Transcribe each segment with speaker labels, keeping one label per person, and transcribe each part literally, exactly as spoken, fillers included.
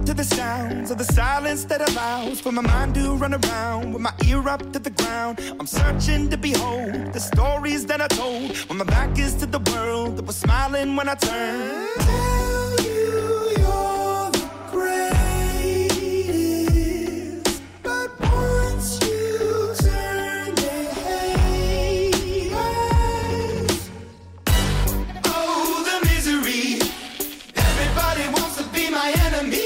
Speaker 1: to the sounds of the silence that allows for my mind to run around with my ear up to the ground. I'm searching to behold the stories that I told when my back is to the world that was smiling when I turned. Tell you you're the greatest, but once you turn they hate us. Oh, the misery. Everybody wants to be my enemy.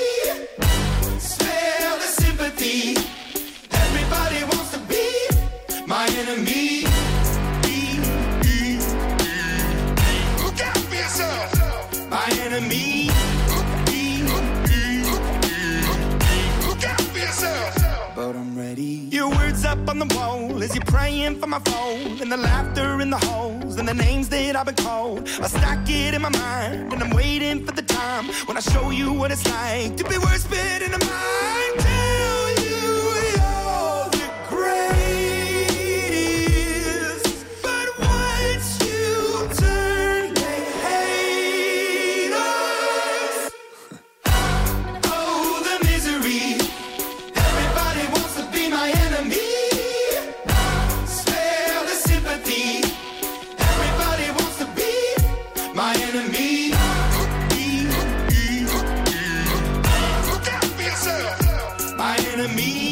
Speaker 1: Spare the sympathy. Everybody wants to be my enemy. Look out for yourself. My enemy. Look out for yourself. But I'm ready. Your words up on the wall as you're praying for my phone, and the laughter in the halls and the names that I've been called. I stack it in my mind and I'm waiting for the time when I show you what it's like to be worse fit in a mind. Tell you you're the greatest, but once you turn they hate us. Oh, the misery. Everybody wants to be my enemy. Spare the sympathy. Everybody wants to be my enemy. Look out for yourself. My enemy.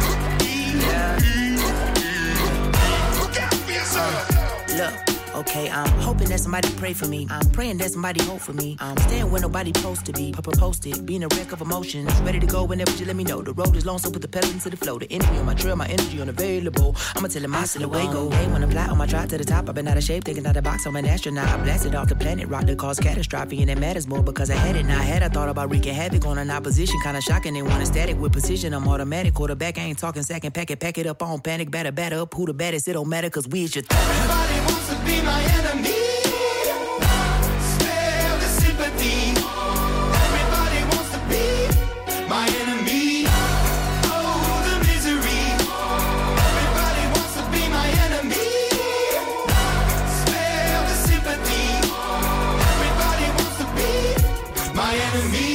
Speaker 1: Look out for yourself.
Speaker 2: Look, okay, I'm hoping that somebody pray for me. I'm praying that somebody hope for me. I'm staying where nobody supposed to be. Papa posted, being a wreck of emotions. Ready to go whenever you let me know. The road is long, so put the pedal into the flow. The energy on my trail, my energy unavailable. I'ma tell him I still away go. Hey, when I fly on my drive to the top, I've been out of shape, thinking out the box. I'm an astronaut. I blasted off the planet, rock that caused catastrophe, and it matters more because I had it. Now I had I thought about wreaking havoc on an opposition, kinda shocking. They want a static with precision. I'm automatic, quarterback. I ain't talking second pack it, pack it up on panic, batter, batter up. Who the baddest? It don't matter, cause we is your th-
Speaker 1: Everybody wants to be my enemy. Spare the sympathy. Everybody wants to be my enemy. Oh, the misery. Everybody wants to be my enemy. Spare the sympathy. Everybody wants to be my enemy.